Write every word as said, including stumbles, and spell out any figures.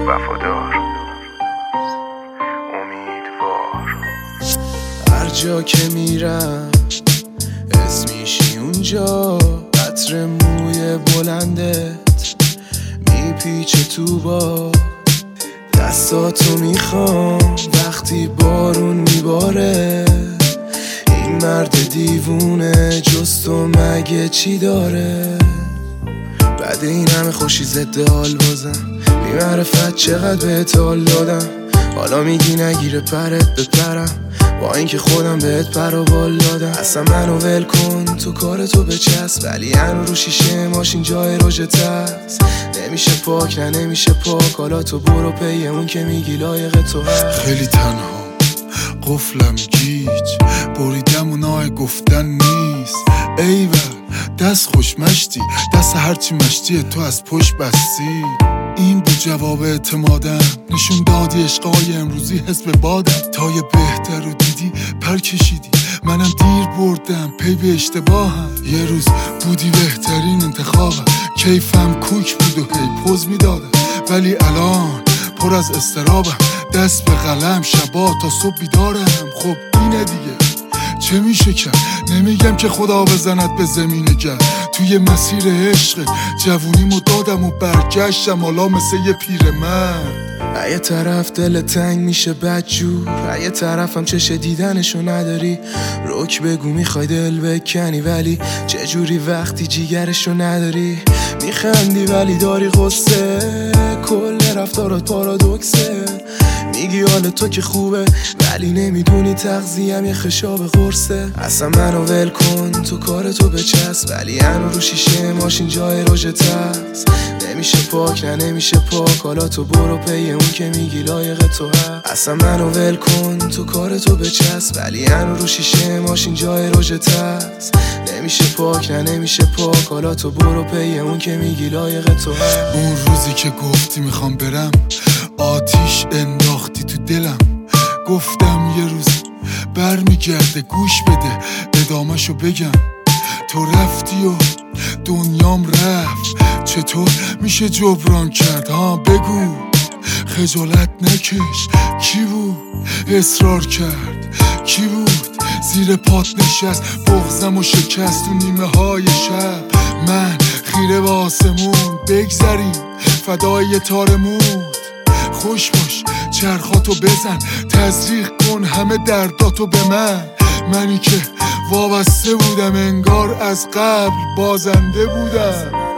وفادار، امیدوار. هر جا که میرم اسمیشی اونجا، عطر موی بلندت میپیچه تو با دستاتو میخوام وقتی بارون میباره. این مرد دیوونه جز تو مگه چی داره؟ بعد این همه خوشی ضد حال بازم بی معرفت چقدر بهت حال دادم. حالا میگی نگیره پرت بپرم، با اینکه خودم بهت پر و بال دادم. اصلا منو ول کن تو کارتو بچسب، ولی هنو رو شیشه ماشین جای روژت هست. نمیشه پاک نه نمیشه پاک، حالا تو برو پی اون که میگی لایق تو هست. خیلی تنها قفلم گیج بریدم و نای گفتن نیست. ایول دست خوش مشتی، دست هرچی مشتی تو از پشت بستی. این بود جواب اعتمادم، نشون دادی عشقای امروزی حس به بادم. تا یه بهتر رو دیدی پر کشیدی، منم دیر بردم پی به اشتباهم. یه روز بودی بهترین انتخابم، کیفم کوک بود و هی پوز میدادم. ولی الان پر از استرابم، دست به قلم شبا تا صبح بیدارم. خب اینه دیگه چه میشه کرد؟ نمیگم که خدا بزند به زمین گرد. توی مسیر عشق جوونیمو دادم و برگشتم حالا مثل یه پیرمرد. یه طرف دل تنگ میشه بدجور، یه طرفم چشه دیدنشو نداری. رک بگو میخوای دل بکنی، ولی چجوری وقتی جیگرشو نداری؟ میخندی ولی داری غصه، کل رفتارات پارادوکسه. میگی حال تو که خوبه ولی نمیدونی تغذیم یه خشاب قرصه. اصلا منو ول کن تو کارتو بچسب، ولی هنو رو شیشه ماشین جای روژت هست. نمیشه پاک نه نمیشه پاک، حالا تو برو پی اون که میگی لایق تو هست. اصلا منو ول کن تو کارتو بچسب، ولی هنو رو شیشه ماشین جای روژت هست. نمیشه پاک نه نمیشه پاک، حالا تو برو پی اون که میگی لایق تو هست. اون روزی که گفتی میخوام برم، آتیش انداختی تو دلم. گفتم یه روز برمیگرده، گوش بده ادامه‌شو بگم. تو رفتی و دنیام رفت، چطور میشه جبران کرد؟ ها بگو خجالت نکش. کی بود اصرار کرد؟ کی بود زیر پات نشست بغضم و شکست تو نیمه های شب؟ من خیره به آسمون بگذریم فدای تارمون. خوش باش چرخاتو بزن، تزریق کن همه درداتو به من. منی که وابسته بودم انگار از قبل بازنده بودم.